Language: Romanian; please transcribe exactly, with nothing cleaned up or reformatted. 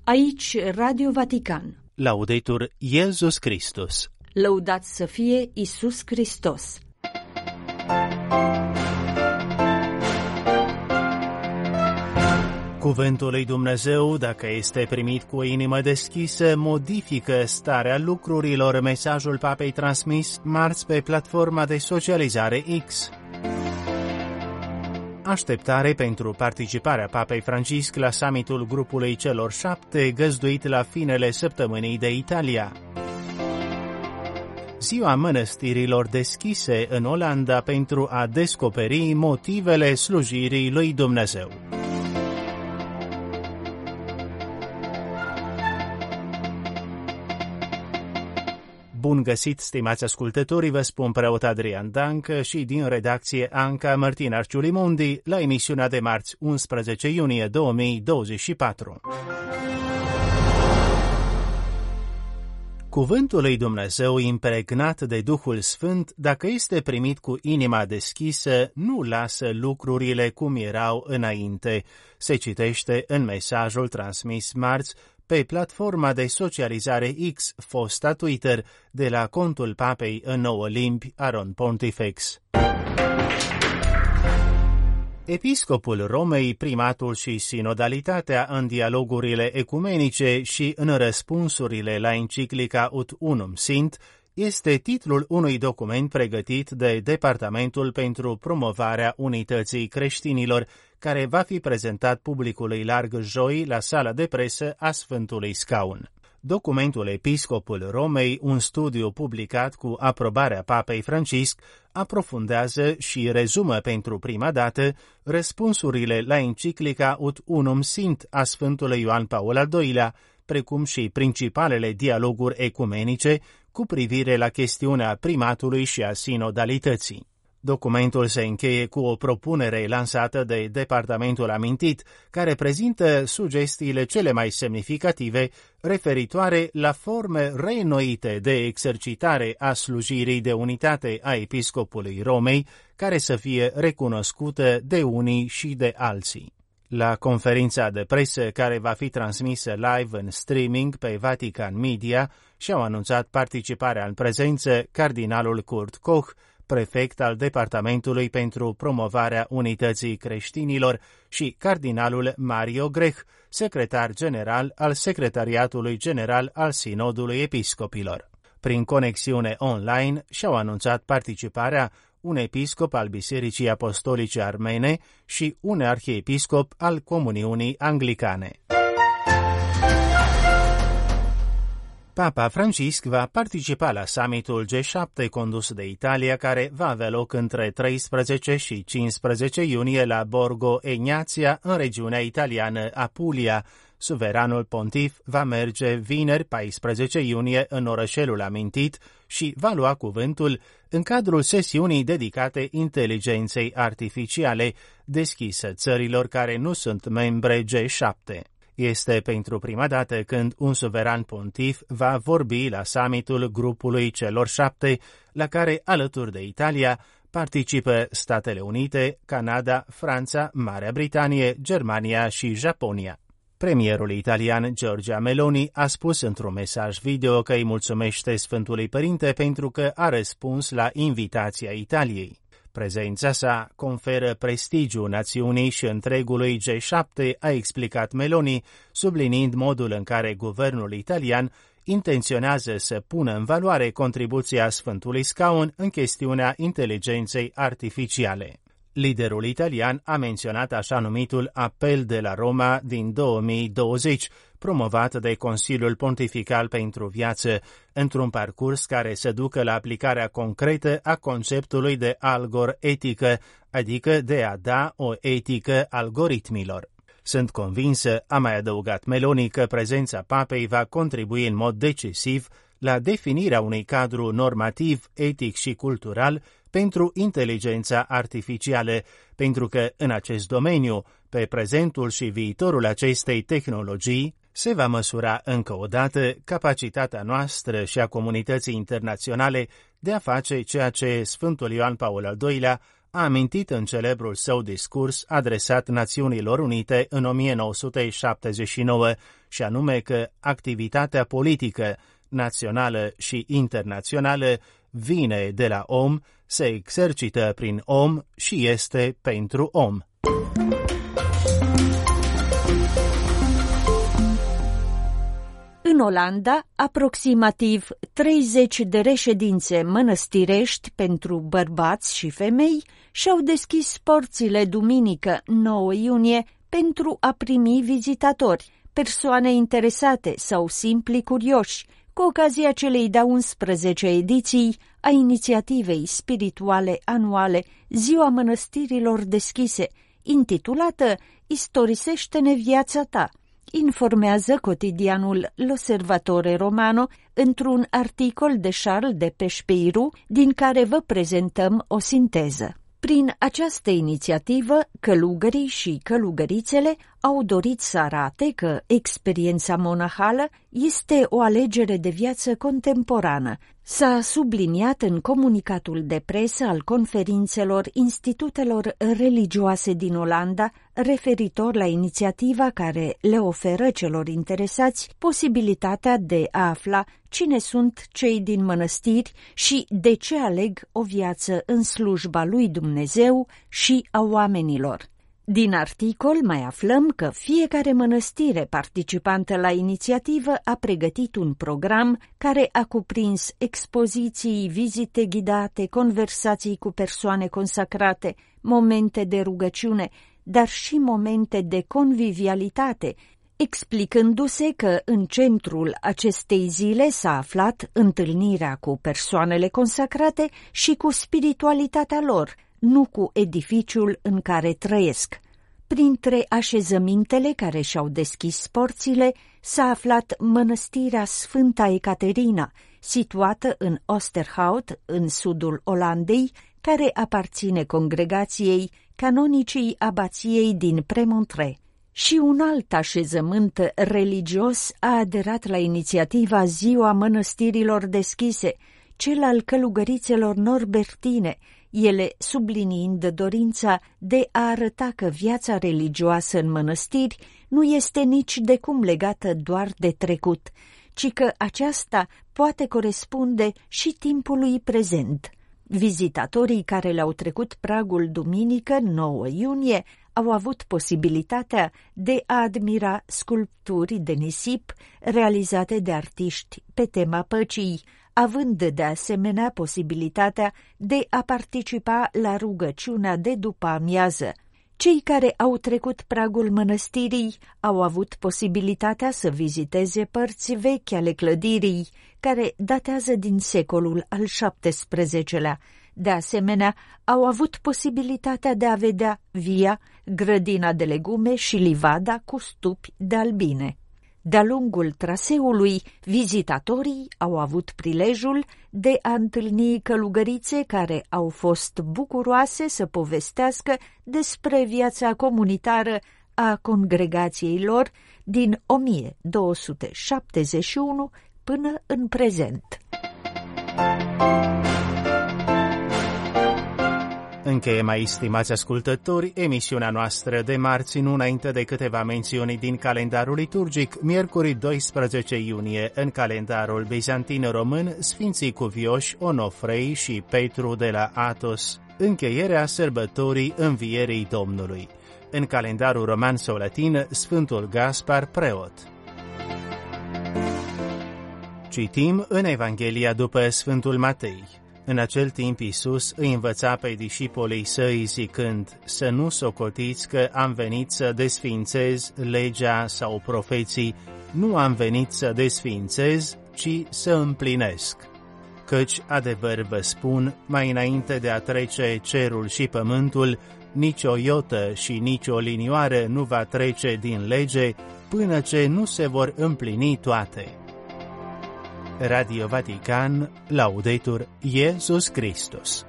Aici Radio Vatican. Laudetur Iesus Christus. Lăudat să fie Iisus Hristos. Cuvântul lui Dumnezeu, dacă este primit cu o inimă deschisă, modifică starea lucrurilor. Mesajul Papei transmis marți pe platforma de socializare X. Așteptare pentru participarea Papei Francisc la summitul grupului celor șapte, găzduit la finele săptămânii de Italia. Ziua mănăstirilor deschise în Olanda pentru a descoperi motivele slujirii lui Dumnezeu. Bun găsit, stimați ascultători, vă spun preot Adrian Dancă și din redacție Anca Martina Arciulimundi la emisiunea de marți unsprezece iunie două mii douăzeci și patru. Cuvântul lui Dumnezeu impregnat de Duhul Sfânt, dacă este primit cu inima deschisă, nu lasă lucrurile cum erau înainte. Se citește în mesajul transmis marți pe platforma de socializare X, fosta Twitter, de la contul Papei în nouă limbi, Aron Pontifex. Episcopul Romei, primatul și sinodalitatea în dialogurile ecumenice și în răspunsurile la enciclica Ut Unum Sint, este titlul unui document pregătit de Departamentul pentru Promovarea Unității Creștinilor, care va fi prezentat publicului larg joi la sala de presă a Sfântului Scaun. Documentul Episcopul Romei, un studiu publicat cu aprobarea Papei Francisc, aprofundează și rezumă pentru prima dată răspunsurile la enciclica Ut Unum Sint a Sfântului Ioan Paul al doilea, precum și principalele dialoguri ecumenice cu privire la chestiunea primatului și a sinodalității. Documentul se încheie cu o propunere lansată de departamentul amintit, care prezintă sugestiile cele mai semnificative referitoare la forme reînnoite de exercitare a slujirii de unitate a Episcopului Romei, care să fie recunoscută de unii și de alții. La conferința de presă, care va fi transmisă live în streaming pe Vatican Media, și-au anunțat participarea în prezență cardinalul Kurt Koch, prefect al Departamentului pentru Promovarea Unității Creștinilor, și cardinalul Mario Grech, secretar general al Secretariatului General al Sinodului Episcopilor. Prin conexiune online și-au anunțat participarea un episcop al Bisericii Apostolice Armene și un arhiepiscop al Comuniunii Anglicane. Papa Francisc va participa la summitul G șapte condus de Italia, care va avea loc între treisprezece și cincisprezece iunie la Borgo Egnazia, în regiunea italiană Apulia. Suveranul pontif va merge vineri paisprezece iunie în orășelul amintit și va lua cuvântul în cadrul sesiunii dedicate inteligenței artificiale, deschisă țărilor care nu sunt membre G șapte. Este pentru prima dată când un suveran pontif va vorbi la summitul grupului celor șapte, la care, alături de Italia, participă Statele Unite, Canada, Franța, Marea Britanie, Germania și Japonia. Premierul italian Giorgia Meloni a spus într-un mesaj video că îi mulțumește Sfântului Părinte pentru că a răspuns la invitația Italiei. Prezența sa conferă prestigiu națiunii și întregului G șapte, a explicat Meloni, subliniind modul în care guvernul italian intenționează să pună în valoare contribuția Sfântului Scaun în chestiunea inteligenței artificiale. Liderul italian a menționat așa numitul apel de la Roma din două mii douăzeci, promovat de Consiliul Pontifical pentru Viață, într-un parcurs care să ducă la aplicarea concretă a conceptului de algor-etică, adică de a da o etică algoritmilor. Sunt convinsă, a mai adăugat Meloni, că prezența papei va contribui în mod decisiv la definirea unui cadru normativ, etic și cultural pentru inteligența artificială, pentru că în acest domeniu, pe prezentul și viitorul acestei tehnologii, se va măsura încă o dată capacitatea noastră și a comunității internaționale de a face ceea ce Sfântul Ioan Paul al doilea a amintit în celebrul său discurs adresat Națiunilor Unite în o mie nouă sute șaptezeci și nouă, și anume că activitatea politică națională și internațională vine de la om, se exercită prin om și este pentru om. În Olanda, aproximativ treizeci de reședințe mănăstirești pentru bărbați și femei și-au deschis porțile duminică nouă iunie pentru a primi vizitatori, persoane interesate sau simpli curioși, cu ocazia celei de-a unsprezecea ediții a inițiativei spirituale anuale Ziua Mănăstirilor Deschise, intitulată Istorisește-ne viața ta, informează cotidianul L'Osservatore Romano într-un articol de Charles de Pechepeiru, din care vă prezentăm o sinteză. Prin această inițiativă, călugării și călugărițele au dorit să arate că experiența monahală este o alegere de viață contemporană. S-a subliniat în comunicatul de presă al conferințelor institutelor religioase din Olanda referitor la inițiativa care le oferă celor interesați posibilitatea de a afla cine sunt cei din mănăstiri și de ce aleg o viață în slujba lui Dumnezeu și a oamenilor. Din articol mai aflăm că fiecare mănăstire participantă la inițiativă a pregătit un program care a cuprins expoziții, vizite ghidate, conversații cu persoane consacrate, momente de rugăciune, dar și momente de convivialitate, explicându-se că în centrul acestei zile s-a aflat întâlnirea cu persoanele consacrate și cu spiritualitatea lor, nu cu edificiul în care trăiesc. Printre așezămintele care și-au deschis porțile s-a aflat mănăstirea Sfânta Ecaterina, situată în Oosterhout, în sudul Olandei, care aparține congregației canonicii abației din Premontre. Și un alt așezământ religios a aderat la inițiativa Ziua Mănăstirilor Deschise, cel al călugărițelor norbertine, ele subliniind dorința de a arăta că viața religioasă în mănăstiri nu este nici de cum legată doar de trecut, ci că aceasta poate corespunde și timpului prezent. Vizitatorii care le-au trecut pragul duminică nouă iunie au avut posibilitatea de a admira sculpturi de nisip realizate de artiști pe tema păcii, având de asemenea posibilitatea de a participa la rugăciunea de după amiază. Cei care au trecut pragul mănăstirii au avut posibilitatea să viziteze părți vechi ale clădirii, care datează din secolul al șaptesprezecelea. De asemenea, au avut posibilitatea de a vedea via, grădina de legume și livada cu stupi de albine. De-a lungul traseului, vizitatorii au avut prilejul de a întâlni călugărițe care au fost bucuroase să povestească despre viața comunitară a congregației lor din o mie două sute șaptezeci și unu până în prezent. Încheie, mai stimați ascultători, emisiunea noastră de marți, nu înainte de câteva mențiuni din calendarul liturgic. Miercuri doisprezece iunie, în calendarul bizantin român, Sfinții Cuvioși Onofrei și Petru de la Athos, încheierea sărbătorii Învierii Domnului. În calendarul roman sau latin, Sfântul Gaspar Preot. Citim în Evanghelia după Sfântul Matei. În acel timp Iisus îi învăța pe discipolii săi zicând: să nu socotiți că am venit să desființez legea sau profeții, nu am venit să desființez, ci să împlinesc. Căci, adevăr vă spun, mai înainte de a trece cerul și pământul, nici o iotă și nici o linioară nu va trece din lege, până ce nu se vor împlini toate. Radio Vatican, Laudetur Iesus Christus.